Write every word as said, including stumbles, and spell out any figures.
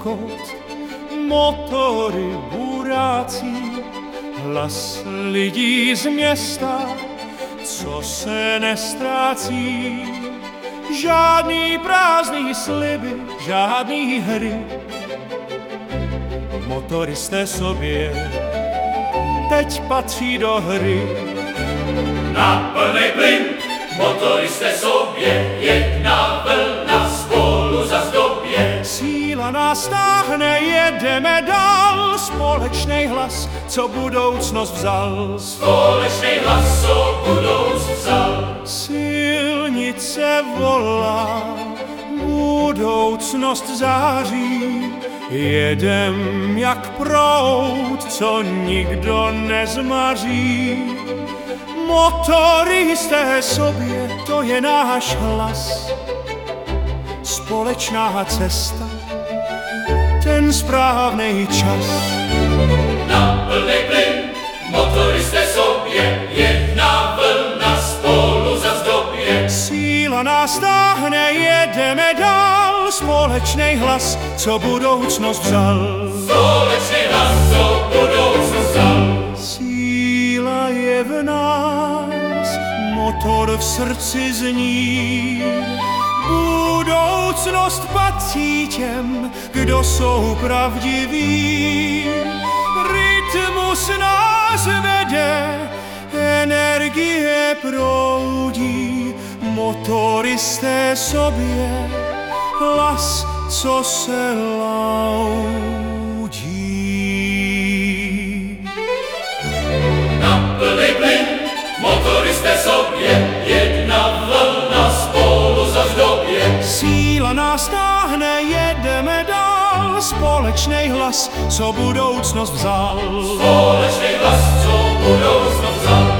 ťukot, motory burácí, hlas lidí z města, co se nestrácí. Žádný prázdný sliby, žádný hry, motoristé sobě teď patří do hry. Na plnej plyn, motoristé sobě, jedna vlna spolu zazdobě. Síla nás táhne, jedeme dál, společnej hlas, co budoucnost vzal. Společnej hlas, co budoucnost vzal. Silnice volá, budoucnost září, jedem jak proud, co nikdo nezmaří. Motoristé sobě, to je náš hlas, společná cesta, ten správnej čas. Na plnej plyn, motoristé sobě, jedna vlna spolu zazdobě. Síla nás táhne, jedeme dál, společnej hlas, co budoucnost vzal. Společnej hlas, co budoucnost vzal. Síla je v nás, motor v srdci zní. Budoucnost patří těm, kdo jsou pravdiví. Rytmus nás vede, energie proudí. Motoristé sobě, hlas, co se loudí. Na plnej plyn, motoristé sobě, jedna vlna spolu zazdobě. Síla nás táhne, jedeme dál, společnej hlas, co budoucnost vzal. Společnej hlas, co budoucnost vzal.